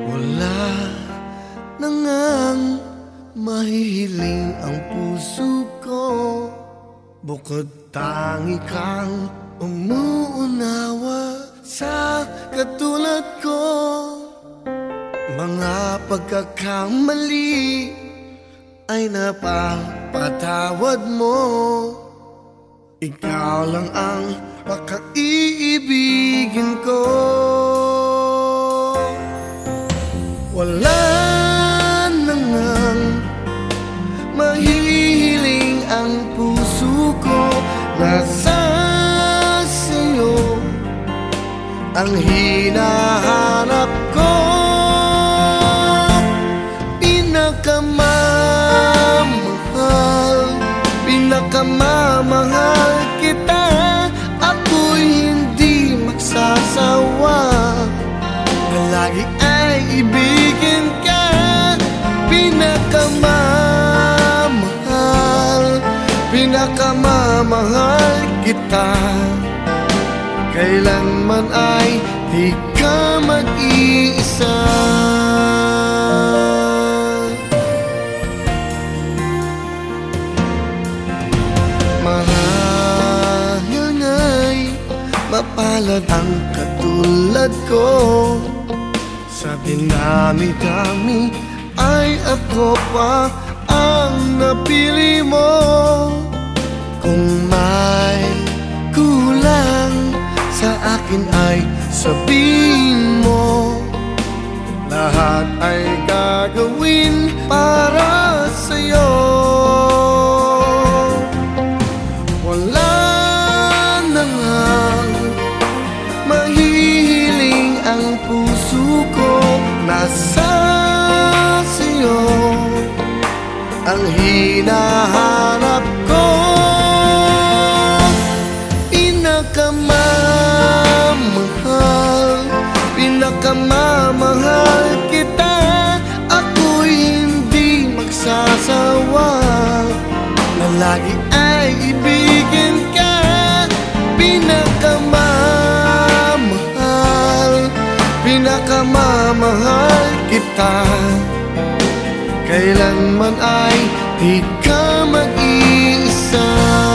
Wala na ngang mahihiling ang puso ko, bukod tangi kang umuunawa sa katulad ko. Mga pagkakamali ay napapatawad mo. Ikaw lang ang makaiibigin ko. Wala na ngang mahihiling ang puso ko, nasa sa'yo ang hinahanap ko. Pinakamamahal kita, ako'y hindi magsasawa na lagi ay ibigin ka. Pinakamamahal kita, kailanman ay di ka mag-iisa. Marahil nga'y mapalad ang katulad ko, sa dinami-dami ay ako pa ang napili mo. Kung may kulang sa akin ay sabihin mo, lahat ay gagawin para sa'yo. Wala na ngang mahihiling ang puso ko, nasa sa'yo ang hinahanap ko. Pinakamamahal kita, ako'y hindi magsasawa na lagi ay ibigin ka. Pinakamamahal kita, kailanman ay di ka mag-iisa.